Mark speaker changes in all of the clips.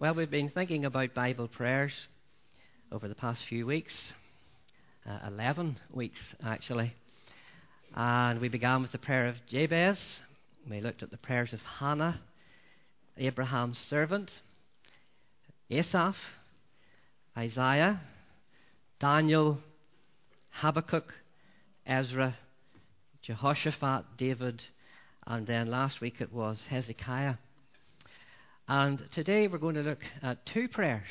Speaker 1: Well, we've been thinking about Bible prayers over the past few weeks, 11 weeks actually. And we began with the prayer of Jabez. We looked at the prayers of Hannah, Abraham's servant, Asaph, Isaiah, Daniel, Habakkuk, Ezra, Jehoshaphat, David, and then last week it was Hezekiah. And today we're going to look at two prayers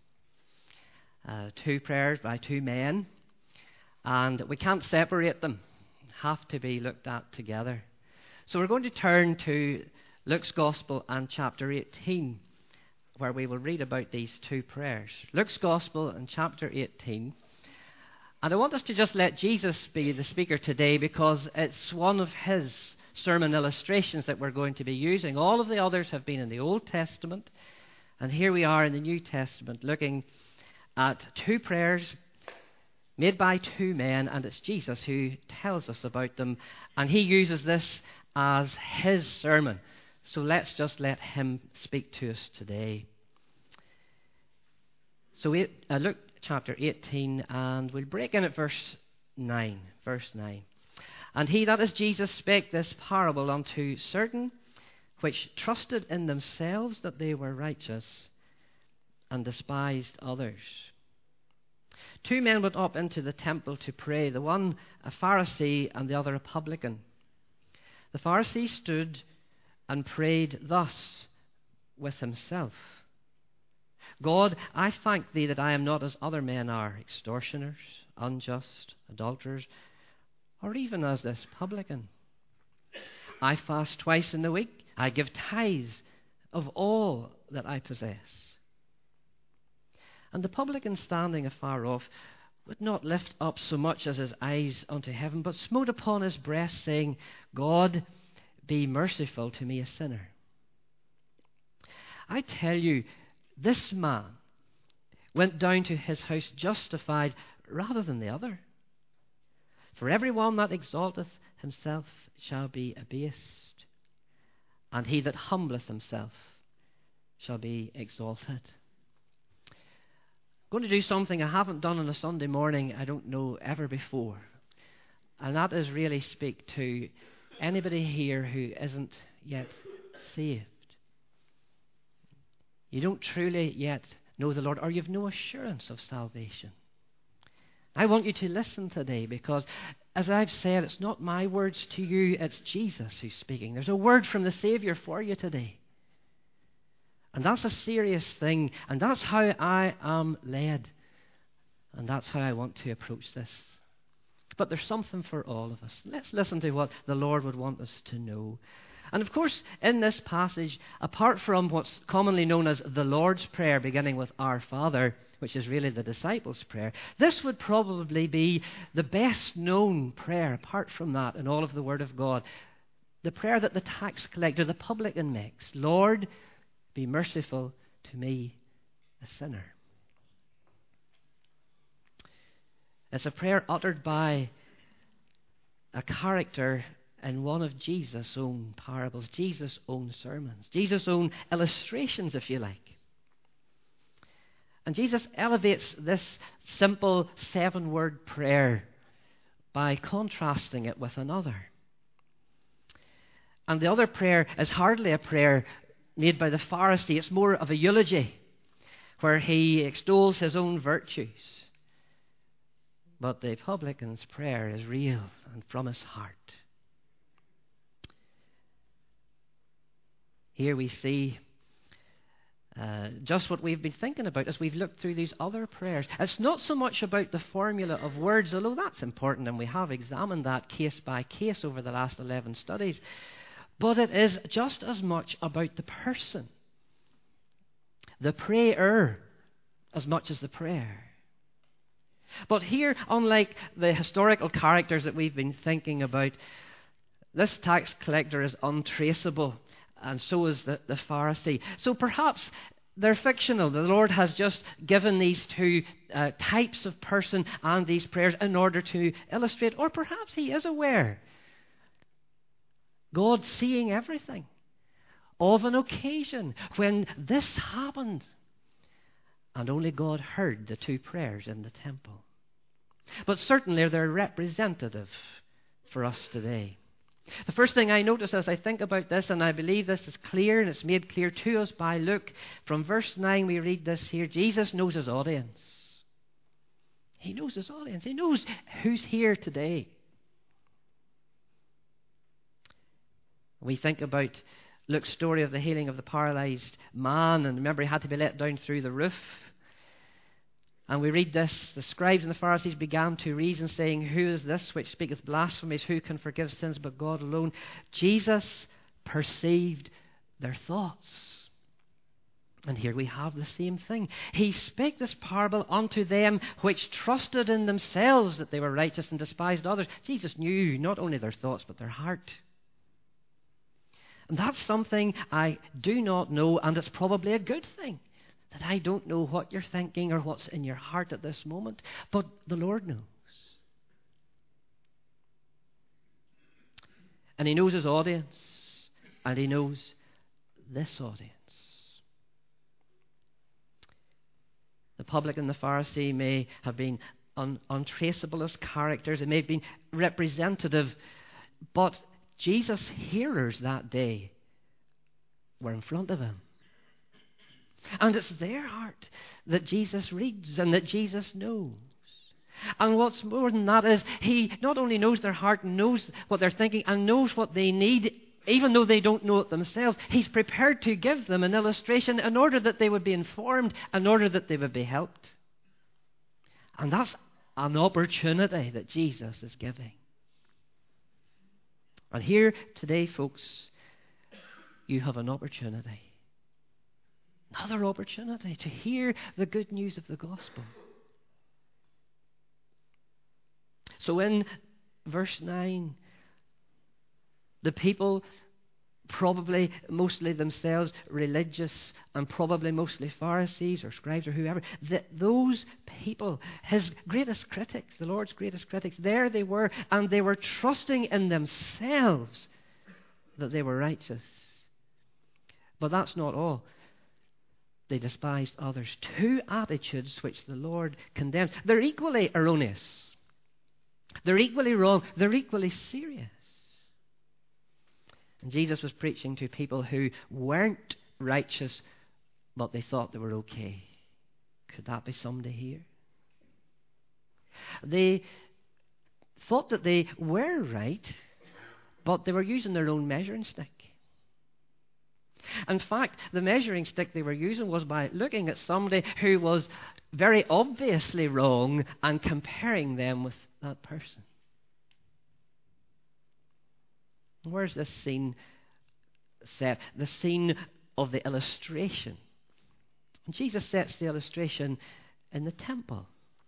Speaker 1: by two men, and we can't separate them, have to be looked at together. So we're going to turn to Luke's Gospel and chapter 18, where we will read about these two prayers. Luke's Gospel and chapter 18. And I want us to just let Jesus be the speaker today, because it's one of his sermon illustrations that we're going to be using. All of the others have been in the Old Testament, and here we are in the New Testament looking at two prayers made by two men, and it's Jesus who tells us about them, and he uses this as his sermon. So let's just let him speak to us today. So Luke chapter 18, and we'll break in at verse 9. And he, that is Jesus, spake this parable unto certain which trusted in themselves that they were righteous, and despised others. Two men went up into the temple to pray, the one a Pharisee and the other a publican. The Pharisee stood and prayed thus with himself: God, I thank thee that I am not as other men are, extortioners, unjust, adulterers, or even as this publican. I fast twice in the week. I give tithes of all that I possess. And the publican, standing afar off, would not lift up so much as his eyes unto heaven, but smote upon his breast, saying, God, be merciful to me, a sinner. I tell you, this man went down to his house justified rather than the other. For every one that exalteth himself shall be abased, and he that humbleth himself shall be exalted. I'm going to do something I haven't done on a Sunday morning, I don't know, ever before. And that is really speak to anybody here who isn't yet saved. You don't truly yet know the Lord, or you've no assurance of salvation. I want you to listen today, because, as I've said, it's not my words to you, it's Jesus who's speaking. There's a word from the Savior for you today. And that's a serious thing, and that's how I am led. And that's how I want to approach this. But there's something for all of us. Let's listen to what the Lord would want us to know. And of course, in this passage, apart from what's commonly known as the Lord's Prayer, beginning with Our Father, which is really the disciples' prayer, this would probably be the best known prayer, apart from that, in all of the Word of God. The prayer that the tax collector, the publican, makes: Lord, be merciful to me, a sinner. It's a prayer uttered by a character in one of Jesus' own parables, Jesus' own sermons, Jesus' own illustrations, if you like. And Jesus elevates this simple 7-word prayer by contrasting it with another. And the other prayer is hardly a prayer made by the Pharisee. It's more of a eulogy, where he extols his own virtues. But the publican's prayer is real and from his heart. Here we see just what we've been thinking about as we've looked through these other prayers. It's not so much about the formula of words, although that's important, and we have examined that case by case over the last 11 studies. But it is just as much about the person, the prayer, as much as the prayer. But here, unlike the historical characters that we've been thinking about, this tax collector is untraceable, and so is the Pharisee. So perhaps they're fictional. The Lord has just given these two types of person and these prayers in order to illustrate, or perhaps he is aware, God seeing everything, of an occasion when this happened And only God heard the two prayers in the temple. But certainly they're representative for us today. The first thing I notice as I think about this, and I believe this is clear, and it's made clear to us by Luke, from verse 9 we read this here: Jesus knows his audience. He knows his audience. He knows who's here today. We think about Luke's story of the healing of the paralyzed man, and remember he had to be let down through the roof. And we read this: the scribes and the Pharisees began to reason, saying, "Who is this which speaketh blasphemies? Who can forgive sins but God alone?" Jesus perceived their thoughts. And here we have the same thing. He spake this parable unto them which trusted in themselves that they were righteous and despised others. Jesus knew not only their thoughts but their heart. And that's something I do not know, and it's probably a good thing that I don't know what you're thinking or what's in your heart at this moment. But the Lord knows. And he knows his audience, and he knows this audience. The publican and the Pharisee may have been untraceable as characters. They may have been representative. But Jesus' hearers that day were in front of him. And it's their heart that Jesus reads and that Jesus knows. And what's more than that is he not only knows their heart, knows what they're thinking, and knows what they need, even though they don't know it themselves. He's prepared to give them an illustration in order that they would be informed, in order that they would be helped. And that's an opportunity that Jesus is giving. And here today, folks, you have an opportunity. Another opportunity to hear the good news of the gospel. So in verse 9, the people, probably mostly themselves religious and probably mostly Pharisees or scribes or whoever, those people, his greatest critics, the Lord's greatest critics, there they were, and they were trusting in themselves that they were righteous. But that's not all. They despised others. Two attitudes which the Lord condemns. They're equally erroneous. They're equally wrong. They're equally serious. And Jesus was preaching to people who weren't righteous, but they thought they were okay. Could that be somebody here? They thought that they were right, but they were using their own measuring stick. In fact, the measuring stick they were using was by looking at somebody who was very obviously wrong and comparing them with that person. Where's this scene set? The scene of the illustration. And Jesus sets the illustration in the temple.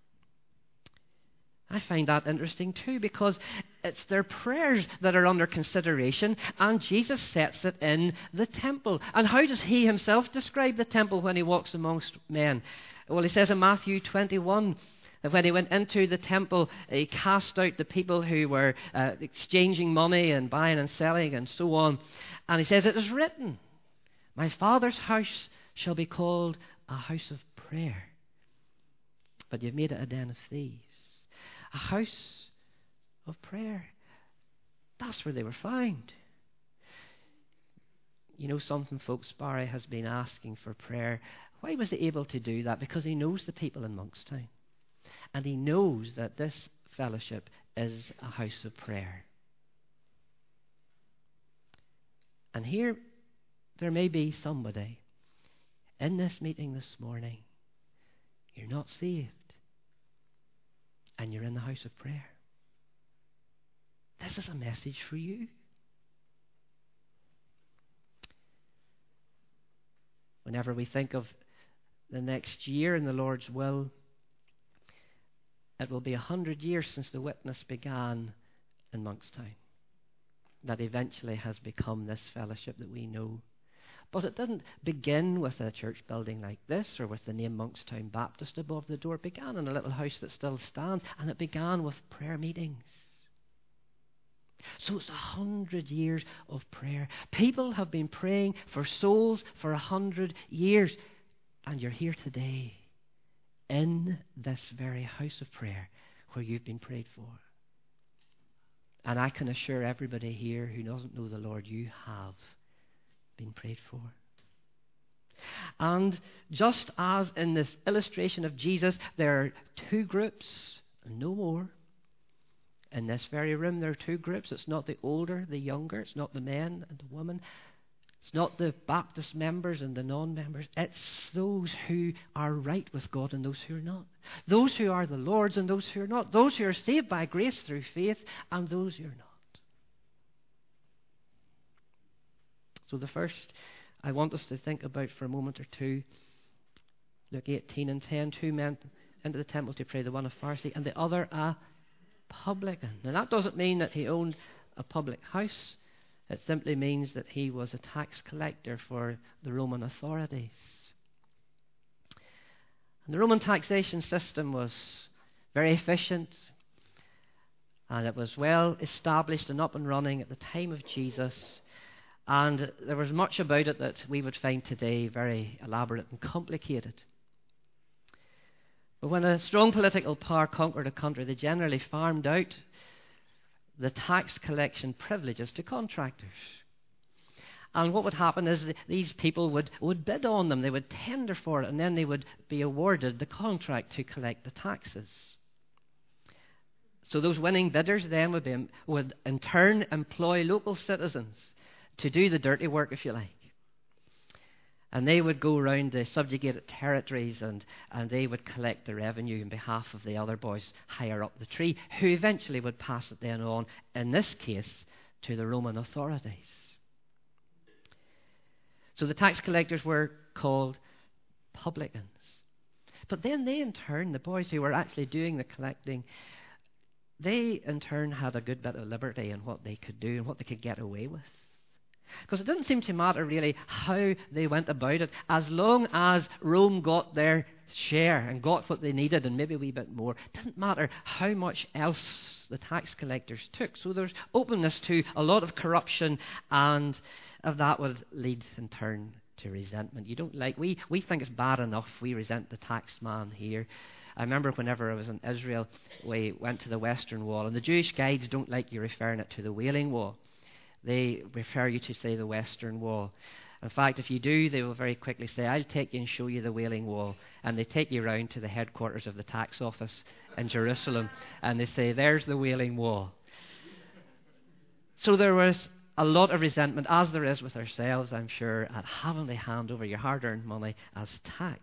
Speaker 1: I find that interesting too, because it's their prayers that are under consideration, and Jesus sets it in the temple. And how does he himself describe the temple when he walks amongst men? Well, he says in Matthew 21 that when he went into the temple, he cast out the people who were exchanging money and buying and selling and so on. And he says, "It is written, my Father's house shall be called a house of prayer, but you've made it a den of thieves." A house of prayer. That's where they were found. You know something, folks? Barry has been asking for prayer. Why was he able to do that? Because he knows the people in Monkstown. And he knows that this fellowship is a house of prayer. And here, there may be somebody in this meeting this morning. You're not saved. And you're in the house of prayer. This is a message for you. Whenever we think of the next year in the Lord's will, it will be 100 years since the witness began in Monkstown. That eventually has become this fellowship that we know. But it didn't begin with a church building like this or with the name Monkstown Baptist above the door. It began in a little house that still stands, and it began with prayer meetings. So it's 100 years of prayer. People have been praying for souls for 100 years, and you're here today in this very house of prayer where you've been prayed for. And I can assure everybody here who doesn't know the Lord, you have been prayed for. And just as in this illustration of Jesus, there are two groups, and no more. In this very room, there are two groups. It's not the older, the younger. It's not the men and the women. It's not the Baptist members and the non-members. It's those who are right with God and those who are not. Those who are the Lord's and those who are not. Those who are saved by grace through faith and those who are not. So the first I want us to think about for a moment or two, Luke 18 and 10, two men into the temple to pray, the one a Pharisee and the other a publican. Now that doesn't mean that he owned a public house. It simply means that he was a tax collector for the Roman authorities. And the Roman taxation system was very efficient, and it was well established and up and running at the time of Jesus. And there was much about it that we would find today very elaborate and complicated. But when a strong political power conquered a country, they generally farmed out the tax collection privileges to contractors. And what would happen is these people would bid on them. They would tender for it, and then they would be awarded the contract to collect the taxes. So those winning bidders then would in turn employ local citizens to do the dirty work, if you like. And they would go around the subjugated territories and they would collect the revenue on behalf of the other boys higher up the tree, who eventually would pass it then on, in this case, to the Roman authorities. So the tax collectors were called publicans. But then they in turn, the boys who were actually doing the collecting, they in turn had a good bit of liberty in what they could do and what they could get away with. Because it didn't seem to matter really how they went about it, as long as Rome got their share and got what they needed and maybe a wee bit more. It didn't matter how much else the tax collectors took. So there's openness to a lot of corruption, and that would lead in turn to resentment. We think it's bad enough we resent the tax man here. I remember whenever I was in Israel, we went to the Western Wall, and the Jewish guides don't like you referring it to the Wailing Wall. They refer you to, say, the Western Wall. In fact, if you do, they will very quickly say, I'll take you and show you the Wailing Wall. And they take you around to the headquarters of the tax office in Jerusalem, and they say, there's the Wailing Wall. So there was a lot of resentment, as there is with ourselves, I'm sure, at having to hand over your hard-earned money as tax.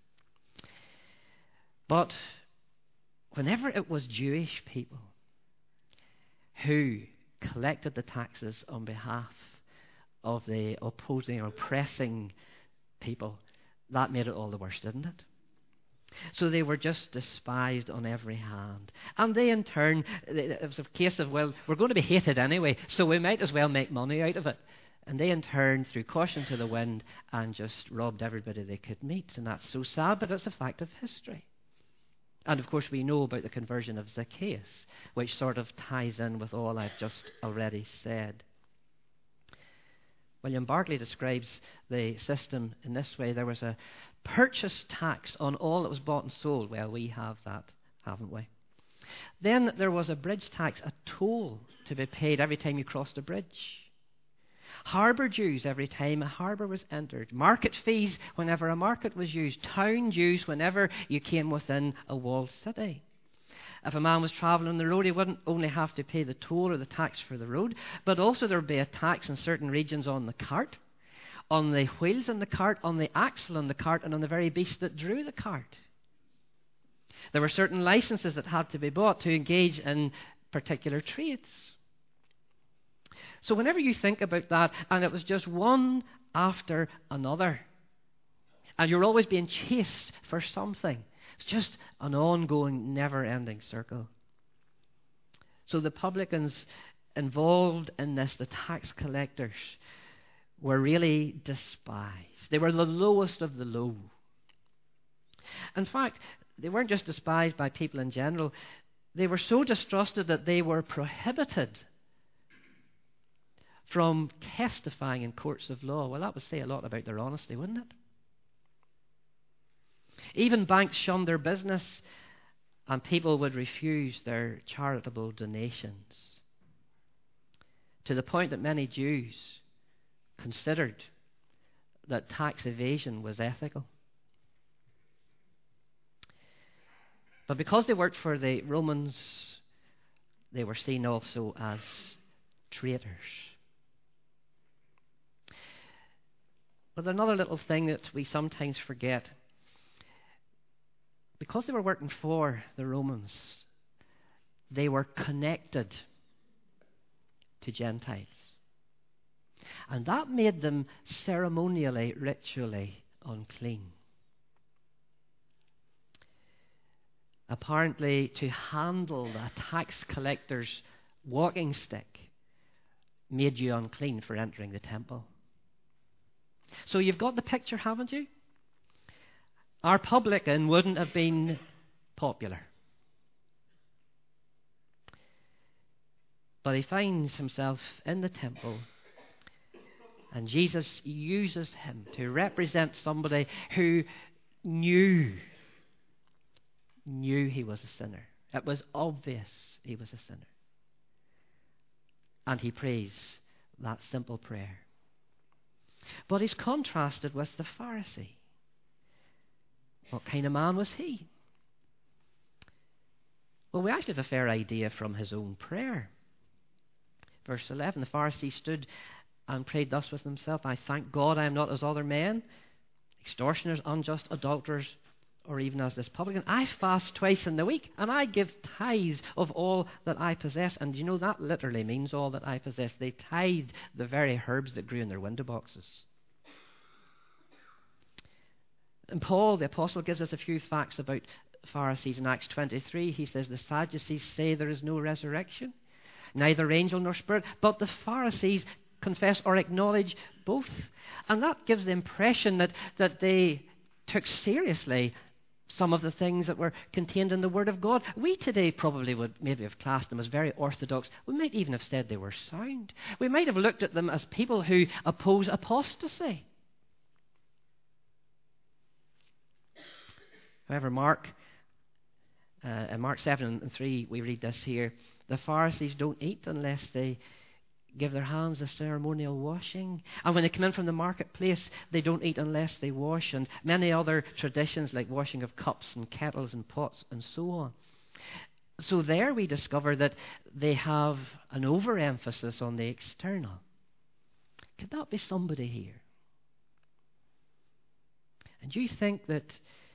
Speaker 1: But whenever it was Jewish people who collected the taxes on behalf of the opposing or oppressing people, that made it all the worse, didn't it? So they were just despised on every hand. And they in turn, it was a case of, well, we're going to be hated anyway, so we might as well make money out of it. And they in turn threw caution to the wind and just robbed everybody they could meet. And that's so sad, but it's a fact of history. And of course we know about the conversion of Zacchaeus, which sort of ties in with all I've just already said. William Barclay describes the system in this way. There was a purchase tax on all that was bought and sold. Well, we have that, haven't we? Then there was a bridge tax, a toll to be paid every time you crossed a bridge. Harbour dues every time a harbour was entered. Market fees whenever a market was used. Town dues whenever you came within a walled city. If a man was travelling on the road, he wouldn't only have to pay the toll or the tax for the road, but also there would be a tax in certain regions on the cart, on the wheels in the cart, on the axle in the cart, and on the very beast that drew the cart. There were certain licenses that had to be bought to engage in particular trades. So whenever you think about that, and it was just one after another, and you're always being chased for something, it's just an ongoing, never-ending circle. So the publicans involved in this, the tax collectors, were really despised. They were the lowest of the low. In fact, they weren't just despised by people in general. They were so distrusted that they were prohibited from testifying in courts of law. Well, that would say a lot about their honesty, wouldn't it? Even banks shunned their business, and people would refuse their charitable donations, to the point that many Jews considered that tax evasion was ethical. But because they worked for the Romans, they were seen also as traitors. But another little thing that we sometimes forget, because they were working for the Romans, they were connected to Gentiles. And that made them ceremonially, ritually unclean. Apparently, to handle a tax collector's walking stick made you unclean for entering the temple. So you've got the picture, haven't you? Our publican wouldn't have been popular. But he finds himself in the temple, and Jesus uses him to represent somebody who knew he was a sinner. It was obvious he was a sinner. And he prays that simple prayer. But he's contrasted with the Pharisee. What kind of man was he? Well, we actually have a fair idea from his own prayer. Verse 11, the Pharisee stood and prayed thus with himself: I thank God I am not as other men, extortioners, unjust, adulterers, or even as this publican. I fast twice in the week, and I give tithes of all that I possess. And you know, that literally means all that I possess. They tithed the very herbs that grew in their window boxes. And Paul, the apostle, gives us a few facts about Pharisees in Acts 23. He says, the Sadducees say there is no resurrection, neither angel nor spirit, but the Pharisees confess or acknowledge both. And that gives the impression that they took seriously some of the things that were contained in the Word of God. We today probably would maybe have classed them as very orthodox. We might even have said they were sound. We might have looked at them as people who oppose apostasy. However, in Mark 7 and 3, we read this here: the Pharisees don't eat unless they give their hands a ceremonial washing. And when they come in from the marketplace, they don't eat unless they wash. And many other traditions like washing of cups and kettles and pots and so on. So there we discover that they have an overemphasis on the external. Could that be somebody here? And you think that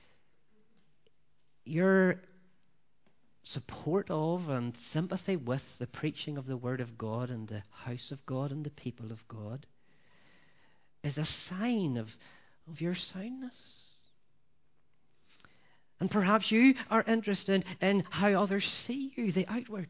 Speaker 1: your support of and sympathy with the preaching of the Word of God and the house of God and the people of God is a sign of your soundness? And perhaps you are interested in how others see you, the outward.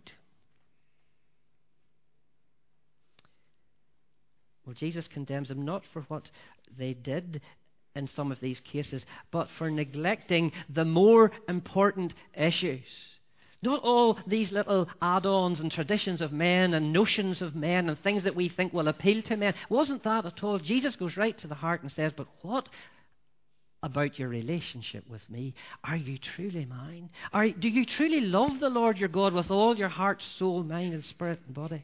Speaker 1: Well, Jesus condemns them not for what they did in some of these cases, but for neglecting the more important issues. Not all these little add-ons and traditions of men and notions of men and things that we think will appeal to men. Wasn't that at all. Jesus goes right to the heart and says, but what about your relationship with me? Are you truly mine? Do you truly love the Lord your God with all your heart, soul, mind, and spirit and body?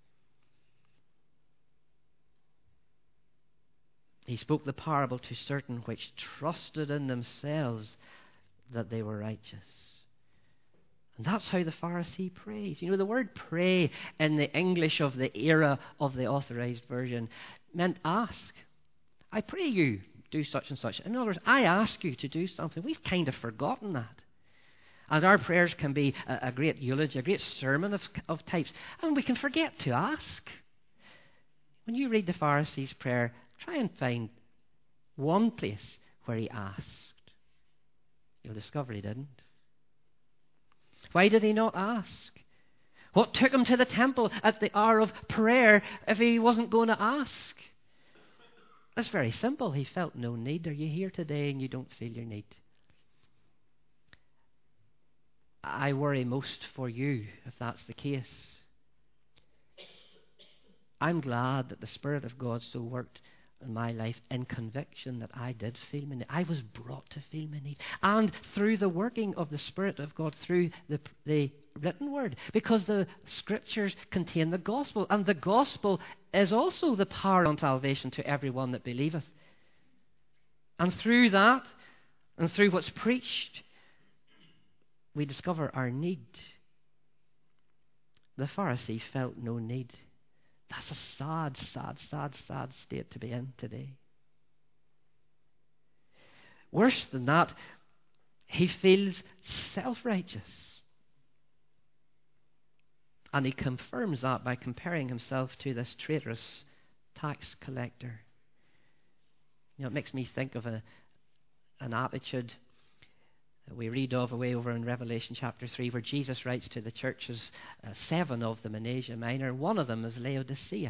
Speaker 1: He spoke the parable to certain which trusted in themselves that they were righteous. And that's how the Pharisee prays. You know, the word pray in the English of the era of the Authorized Version meant ask. I pray you do such and such. In other words, I ask you to do something. We've kind of forgotten that. And our prayers can be a great eulogy, a great sermon of types. And we can forget to ask. When you read the Pharisee's prayer, try and find one place where he asked. You'll discover he didn't. Why did he not ask? What took him to the temple at the hour of prayer if he wasn't going to ask? That's very simple. He felt no need. Are you here today and you don't feel your need? I worry most for you if that's the case. I'm glad that the Spirit of God so worked in my life in conviction that I did feel my need. I was brought to feel my need. And through the working of the Spirit of God, through the written word, because the Scriptures contain the gospel, and the gospel is also the power on salvation to everyone that believeth. And through that, and through what's preached, we discover our need. The Pharisee felt no need. That's a sad, sad, sad, sad state to be in today. Worse than that, he feels self-righteous. And he confirms that by comparing himself to this traitorous tax collector. You know, it makes me think of an attitude that we read of away over in Revelation chapter 3, where Jesus writes to the churches, 7 of them in Asia Minor. One of them is Laodicea.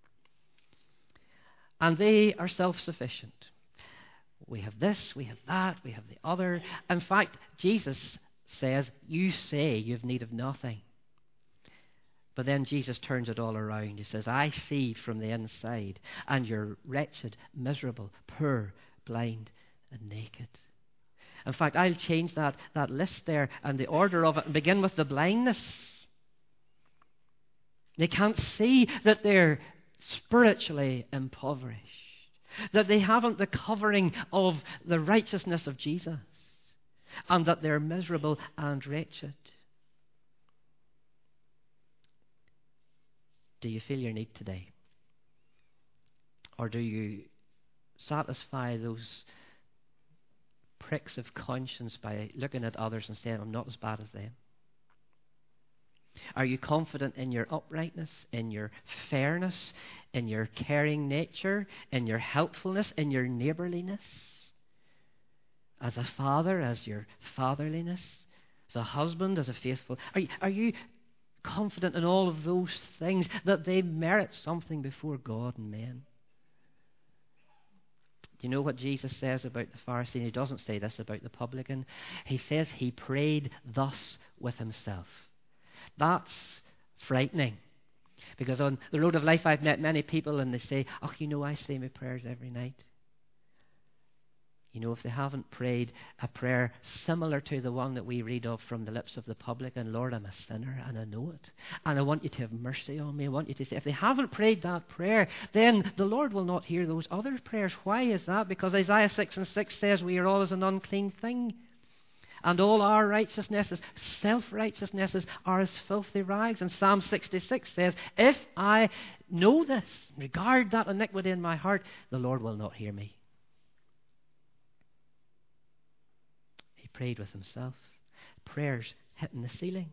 Speaker 1: And they are self-sufficient. We have this, we have that, we have the other. In fact, Jesus says, you say you have need of nothing. But then Jesus turns it all around. He says, I see from the inside, and you're wretched, miserable, poor, blind, and naked. In fact, I'll change that list there and the order of it and begin with the blindness. They can't see that they're spiritually impoverished, that they haven't the covering of the righteousness of Jesus, and that they're miserable and wretched. Do you feel your need today? Or do you satisfy those pricks of conscience by looking at others and saying, I'm not as bad as them? Are you confident in your uprightness, in your fairness, in your caring nature, in your helpfulness, in your neighbourliness? As a father, as your fatherliness, as a husband, as a faithful... Are you confident in all of those things, that they merit something before God and men? Do you know what Jesus says about the Pharisee? And he doesn't say this about the publican. He says he prayed thus with himself. That's frightening. Because on the road of life I've met many people and they say, oh, you know, I say my prayers every night. You know, if they haven't prayed a prayer similar to the one that we read of from the lips of the publican, Lord, I'm a sinner and I know it. And I want you to have mercy on me. I want you to say, if they haven't prayed that prayer, then the Lord will not hear those other prayers. Why is that? Because Isaiah 6:6 says we are all as an unclean thing. And all our righteousnesses, self-righteousnesses, are as filthy rags. And Psalm 66 says, if I know this, regard that iniquity in my heart, the Lord will not hear me. He prayed with himself. Prayers hitting the ceiling.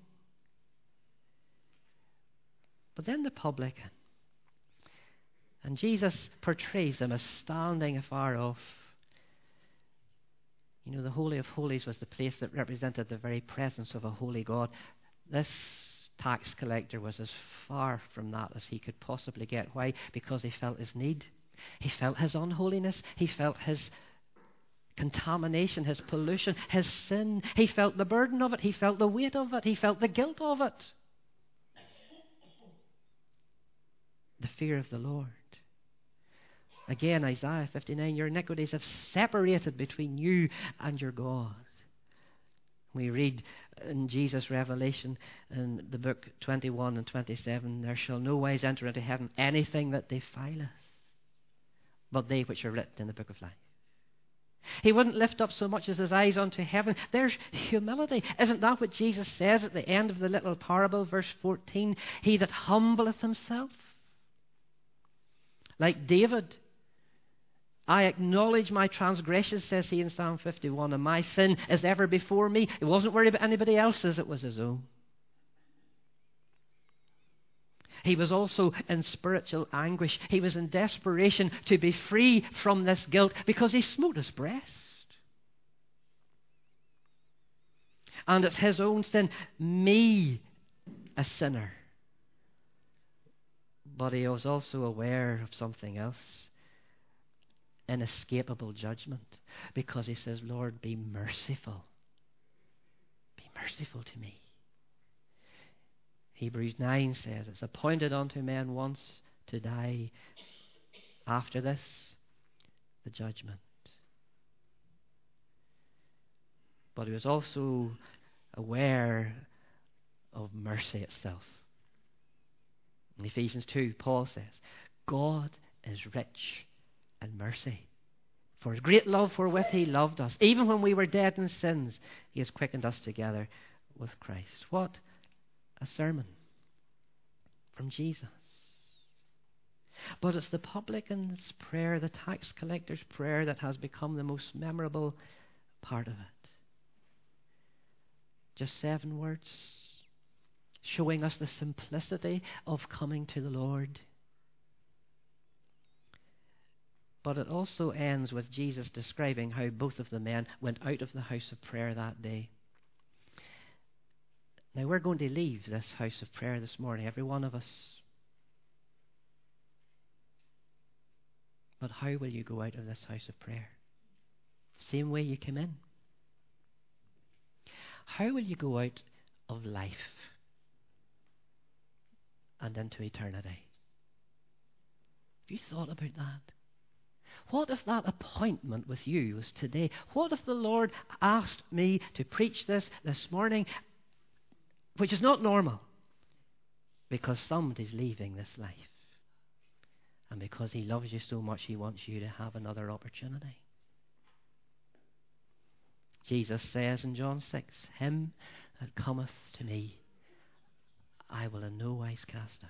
Speaker 1: But then the publican. And Jesus portrays him as standing afar off. You know, the Holy of Holies was the place that represented the very presence of a holy God. This tax collector was as far from that as he could possibly get. Why? Because he felt his need. He felt his unholiness. He felt his contamination, his pollution, his sin. He felt the burden of it. He felt the weight of it. He felt the guilt of it. The fear of the Lord. Again, Isaiah 59, your iniquities have separated between you and your God. We read in Jesus' revelation in the book 21 and 27, there shall no wise enter into heaven anything that defileth, but they which are written in the book of life. He wouldn't lift up so much as his eyes unto heaven. There's humility. Isn't that what Jesus says at the end of the little parable, verse 14? He that humbleth himself. Like David, I acknowledge my transgressions, says he in Psalm 51, and my sin is ever before me. He wasn't worried about anybody else's, it was his own. He was also in spiritual anguish. He was in desperation to be free from this guilt because he smote his breast. And it's his own sin, me, a sinner. But he was also aware of something else. Inescapable judgment, because he says, Lord, be merciful. Be merciful to me. Hebrews 9 says, it's appointed unto men once to die. After this, the judgment. But he was also aware of mercy itself. In Ephesians 2, Paul says, God is rich in mercy. For his great love wherewith he loved us, even when we were dead in sins, he has quickened us together with Christ. What a sermon from Jesus. But it's the publican's prayer, the tax collector's prayer, that has become the most memorable part of it. Just 7 words, showing us the simplicity of coming to the Lord. But it also ends with Jesus describing how both of the men went out of the house of prayer that day. Now, we're going to leave this house of prayer this morning, every one of us. But how will you go out of this house of prayer? Same way you came in. How will you go out of life and into eternity? Have you thought about that? What if that appointment with you was today? What if the Lord asked me to preach this morning, which is not normal, because somebody's leaving this life, and because he loves you so much he wants you to have another opportunity? Jesus says in John 6, him that cometh to me I will in no wise cast out.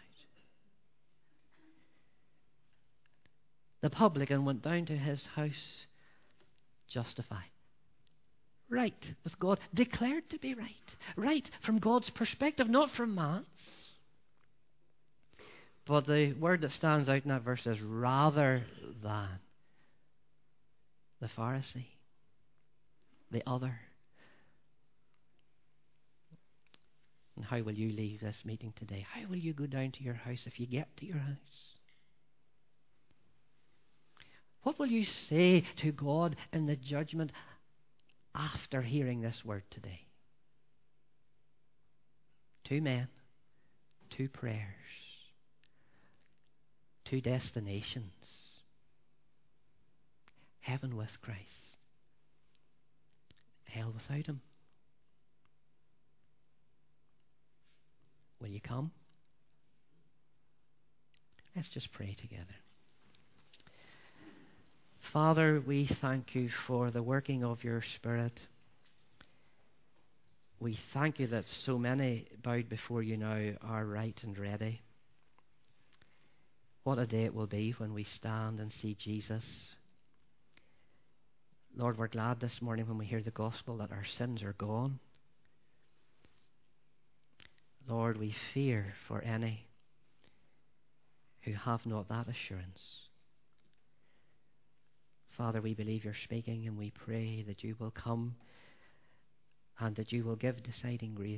Speaker 1: The publican went down to his house justified, right with God, declared to be right, right from God's perspective, not from man's. But the word that stands out in that verse is rather than. The Pharisee, the other. And how will you leave this meeting today? How will you go down to your house if you get to your house? What will you say to God in the judgment after hearing this word today? 2 men, 2 prayers, 2 destinations. Heaven with Christ, hell without him. Will you come? Let's just pray together. Father, we thank you for the working of your Spirit. We thank you that so many bowed before you now are right and ready. What a day it will be when we stand and see Jesus. Lord, we're glad this morning when we hear the gospel that our sins are gone. Lord, we fear for any who have not that assurance. Father, we believe you're speaking, and we pray that you will come and that you will give deciding grace.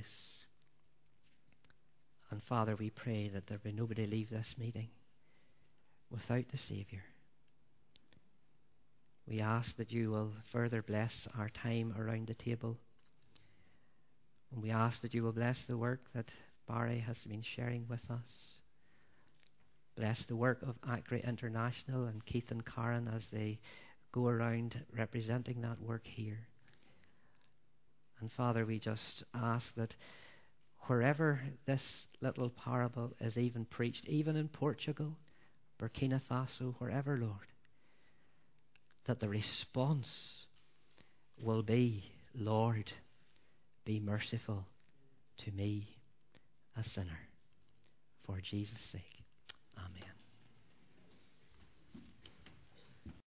Speaker 1: And Father, we pray that there be nobody leave this meeting without the Saviour. We ask that you will further bless our time around the table. And we ask that you will bless the work that Barry has been sharing with us. Bless the work of Accurate International and Keith and Karen as they go around representing that work here. And Father, we just ask that wherever this little parable is even preached, even in Portugal, Burkina Faso, wherever, Lord, that the response will be, Lord, be merciful to me, a sinner, for Jesus' sake.